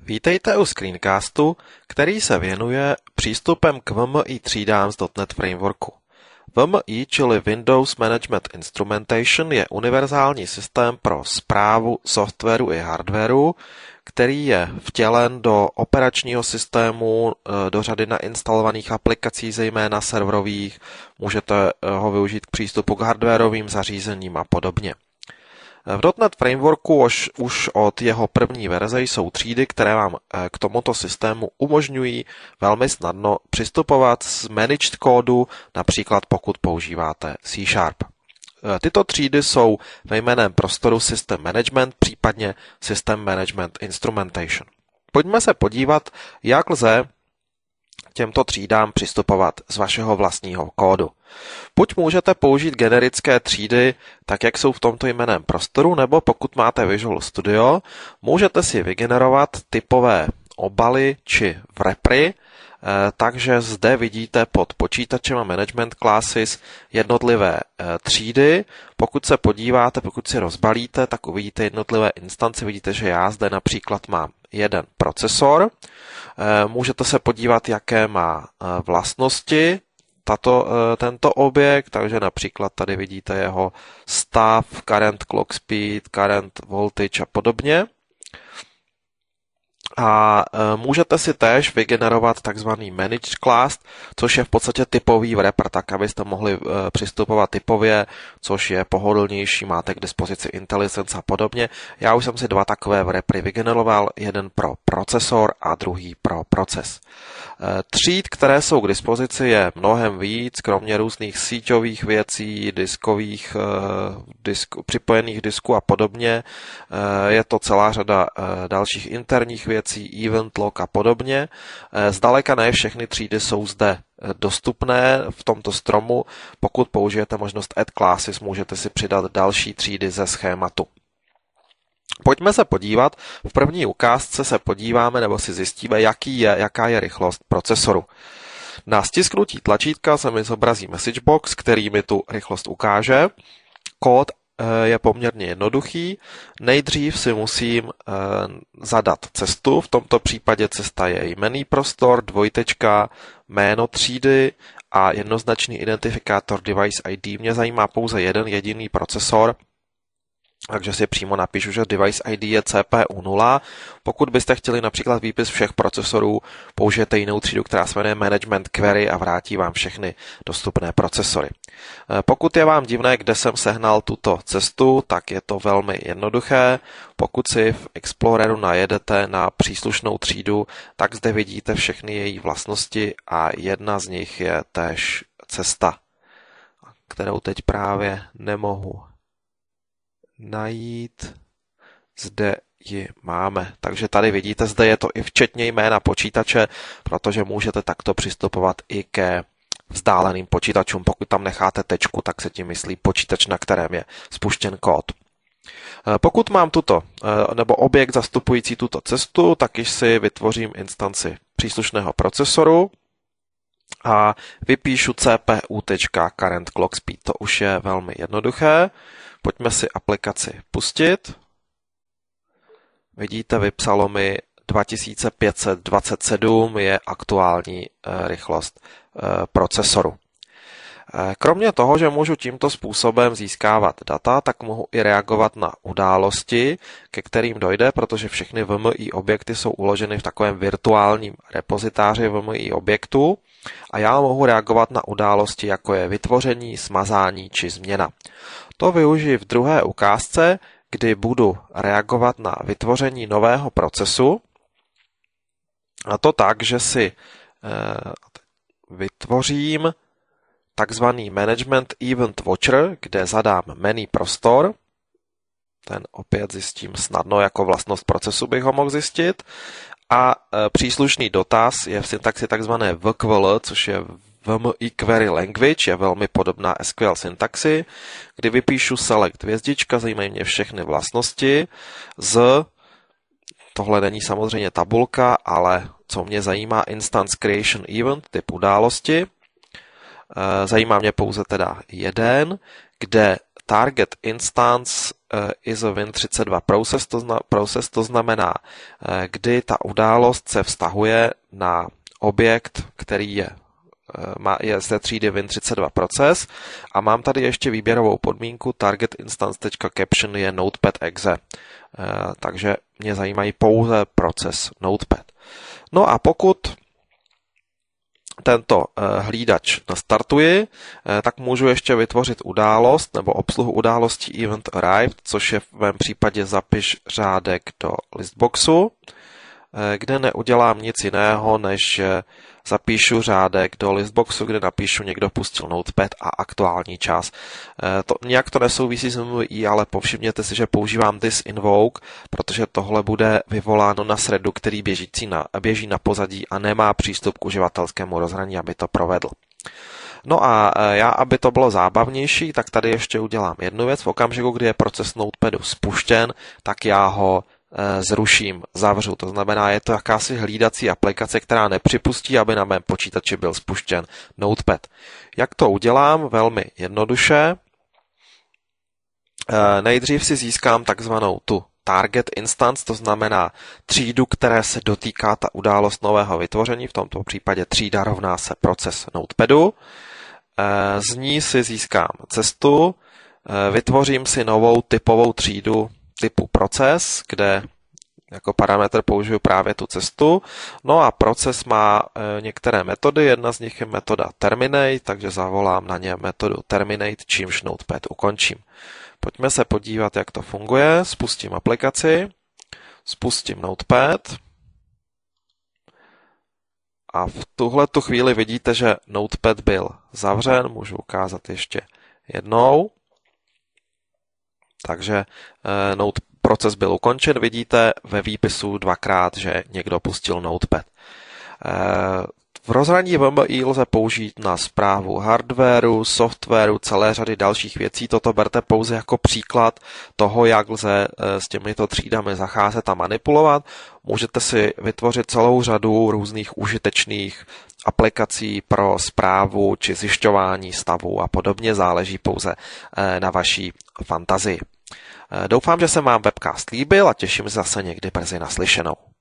Vítejte u screencastu, který se věnuje přístupem k VMI třídám z .NET Frameworku. VMI, čili Windows Management Instrumentation, je univerzální systém pro správu softwaru i hardwaru, který je vtělen do operačního systému, do řady nainstalovaných aplikací, zejména serverových. Můžete ho využít k přístupu k hardwarovým zařízením a podobně. V .NET Frameworku už od jeho první verze jsou třídy, které vám k tomuto systému umožňují velmi snadno přistupovat z managed kódu, například pokud používáte C#. Tyto třídy jsou ve jménem prostoru System Management, případně System Management Instrumentation. Pojďme se podívat, jak lze těmto třídám přistupovat z vašeho vlastního kódu. Buď můžete použít generické třídy, tak jak jsou v tomto jménem prostoru, nebo pokud máte Visual Studio, můžete si vygenerovat typové obaly či wrappery, takže zde vidíte pod počítačem a management classes jednotlivé třídy. Pokud se podíváte, pokud si rozbalíte, tak uvidíte jednotlivé instance. Vidíte, že já zde například mám jeden procesor. Můžete se podívat, jaké má vlastnosti tento objekt, takže například tady vidíte jeho stav, current clock speed, current voltage a podobně. A můžete si též vygenerovat takzvaný managed class, což je v podstatě typový wrapper, tak abyste mohli přistupovat typově, což je pohodlnější, máte k dispozici IntelliSense a podobně. Já už jsem si dva takové wrappery vygeneroval, jeden pro procesor a druhý pro proces. Tříd, které jsou k dispozici, je mnohem víc, kromě různých síťových věcí, diskových, připojených disků a podobně. Je to celá řada dalších interních věcí, event log a podobně. Zdaleka ne všechny třídy jsou zde dostupné v tomto stromu. Pokud použijete možnost Add Classes, můžete si přidat další třídy ze schématu. Pojďme se podívat. V první ukázce se podíváme nebo si zjistíme, jaká je rychlost procesoru. Na stisknutí tlačítka se mi zobrazí message box, který mi tu rychlost ukáže. Kód je poměrně jednoduchý. Nejdřív si musím zadat cestu, v tomto případě cesta je jmenný prostor, dvojtečka, jméno třídy a jednoznačný identifikátor device ID. Mě zajímá pouze jeden jediný procesor, takže si přímo napíšu, že device ID je CPU 0. Pokud byste chtěli například výpis všech procesorů, použijete jinou třídu, která se jmenuje Management Query a vrátí vám všechny dostupné procesory. Pokud je vám divné, kde jsem sehnal tuto cestu, tak je to velmi jednoduché. Pokud si v Exploreru najedete na příslušnou třídu, tak zde vidíte všechny její vlastnosti a jedna z nich je též cesta, kterou teď právě nemohu najít. Zde ji máme. Takže tady vidíte, zde je to i včetně jména počítače, protože můžete takto přistupovat i ke vzdáleným počítačům. Pokud tam necháte tečku, tak se tím myslí počítač, na kterém je spuštěn kód. Pokud mám nebo objekt zastupující tuto cestu, tak již si vytvořím instanci příslušného procesoru a vypíšu cpu.current clock speed. To už je velmi jednoduché. Pojďme si aplikaci pustit. Vidíte, vypsalo mi 2527 je aktuální rychlost procesoru. Kromě toho, že můžu tímto způsobem získávat data, tak mohu i reagovat na události, ke kterým dojde, protože všechny VMI objekty jsou uloženy v takovém virtuálním repozitáři VMI objektů a já mohu reagovat na události, jako je vytvoření, smazání či změna. To využiji v druhé ukázce, kdy budu reagovat na vytvoření nového procesu, a to tak, že si vytvořím takzvaný Management Event Watcher, kde zadám jmenný prostor. Ten opět zjistím snadno, jako vlastnost procesu bych ho mohl zjistit. A příslušný dotaz je v syntaxi takzvané VQL, což je VMI Query Language, je velmi podobná SQL syntaxi, kdy vypíšu select hvězdička, zajímají mě všechny vlastnosti tohle není samozřejmě tabulka, ale co mě zajímá Instance Creation Event, typ události. Zajímá mě pouze teda jeden, kde target instance is a Win32 process, to znamená, kdy ta událost se vztahuje na objekt, který je ze třídy Win32 proces, a mám tady ještě výběrovou podmínku target instance.caption je notepad.exe, takže mě zajímají pouze proces notepad. No a pokud tento hlídač nastartuji, tak můžu ještě vytvořit událost nebo obsluhu událostí event arrived, což je v mém případě zapiš řádek do listboxu, kde neudělám nic jiného, než zapíšu řádek do listboxu, kde napíšu někdo pustil notepad a aktuální čas. Nějak to nesouvisí s MVI, ale povšimněte si, že používám this invoke, protože tohle bude vyvoláno na threadu, který běží na pozadí a nemá přístup k uživatelskému rozhraní, aby to provedl. No a já, aby to bylo zábavnější, tak tady ještě udělám jednu věc. V okamžiku, kdy je proces notepadu spuštěn, tak já ho zruším, zavřu. To znamená, je to jakási hlídací aplikace, která nepřipustí, aby na mém počítači byl spuštěn notepad. Jak to udělám? Velmi jednoduše. Nejdřív si získám takzvanou tu target instance, to znamená třídu, které se dotýká ta událost nového vytvoření, v tomto případě třída rovná se proces notepadu. Z ní si získám cestu, vytvořím si novou typovou třídu typu proces, kde jako parametr použiju právě tu cestu. No a proces má některé metody, jedna z nich je metoda terminate, takže zavolám na ně metodu terminate, čímž notepad ukončím. Pojďme se podívat, jak to funguje. Spustím aplikaci, spustím notepad a v tuhletu chvíli vidíte, že notepad byl zavřen, můžu ukázat ještě jednou. Takže proces byl ukončen, vidíte ve výpisu dvakrát, že někdo pustil notepad. V rozhraní VMI lze použít na správu hardwaru, softwaru, celé řady dalších věcí. Toto berte pouze jako příklad toho, jak lze s těmito třídami zacházet a manipulovat. Můžete si vytvořit celou řadu různých užitečných aplikací pro správu či zjišťování stavu a podobně, záleží pouze na vaší fantazii. Doufám, že se vám webcast líbil a těším se zase někdy brzy naslyšenou.